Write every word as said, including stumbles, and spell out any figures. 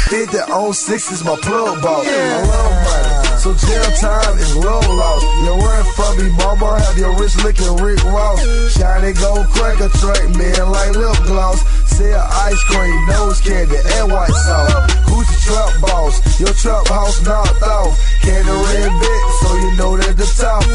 fifty on six is my plug ball. I love money, so jail time is low loss. You run for me, mama, have your rich looking Rick Ross. Shiny gold cracker track, man, like lip gloss. Sell ice cream, nose candy, and white sauce. Who's the trap boss? Your trap house knocked off. Candy red bit, so you know that the top